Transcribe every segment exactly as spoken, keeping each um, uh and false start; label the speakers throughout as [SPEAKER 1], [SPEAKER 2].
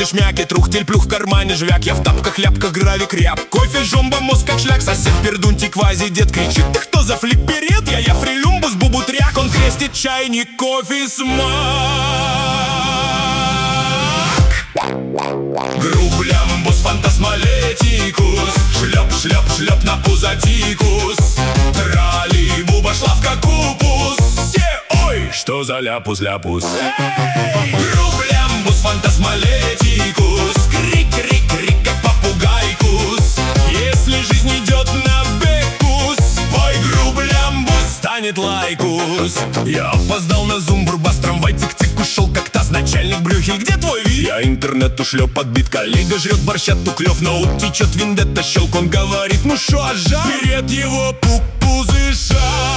[SPEAKER 1] одежде шмяки, трухтель, плюх в кармане, жвяк. Я в тапках, ляпках, гравик, ряб. Кофе, жомба, мозг как шляк. Сосед, пердунти, квази, дед кричит: ты кто за флипперет? Я, я фрилюмбус, бубутряк. Он крестит чайник, кофе, смак. Грублямбус, фантасмалетикус. Шлеп, шлеп, шлеп на пузатикус. Трали, буба, шлавка, купус. Все, ой, что за ляпус-ляпус. Грублямбус, фантасмалетикус. Крик, крик, крик, как попугайкус. Если жизнь идет на бекус, пой грублямбус, станет лайкус. Я опоздал на зум, бурбас, трамвай, цик-цик, ушел как таз. Начальник брюхи, где твой вид? Я интернет ушлеп, подбит, коллега жрет борща, туклев. Ноут течет, виндетта, щелк, он говорит: ну шо, жар? Перед его пук-пузыша.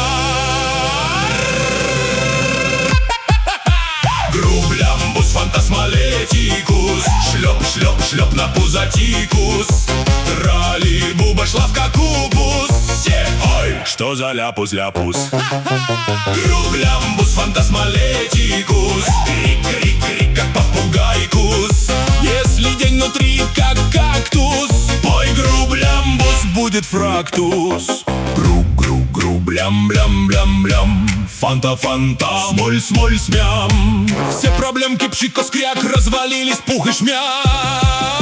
[SPEAKER 1] Грублямбус, фантасмалетикус. Шлеп, шлеп, шлеп на пузатикус. Трали, буба, шлавка, кубус. Все, ой, что за ляпус-ляпус. Грублямбус, фантасмалетикус. Крик, крик, крик, как попугайкус. Если день внутри как кактус, пой грублямбус, будет фрактус. Гру-гру, грублям-блям-блям-блям. Фанта-фанта, смоль-смоль, смям. Все проблемки, пшикос-кряк, развалились, пух и шмяк.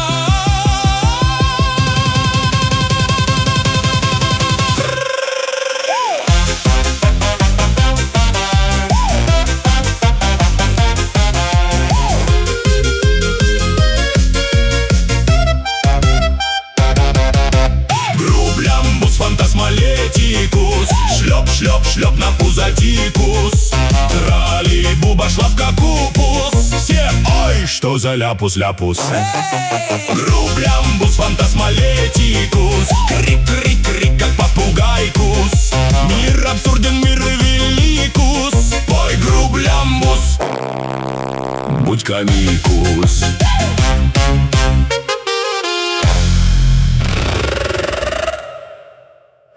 [SPEAKER 1] Фантасмалетикус. Шлеп, шлеп, шлеп на пузатикус. Трали, буба, шлавка, купус. Все, ой, что за ляпус-ляпус. Грублямбус, фантасмалетикус. Крик, крик, крик, как попугайкус. Мир абсурден, мир великус. Пой грублямбус, будь комикус.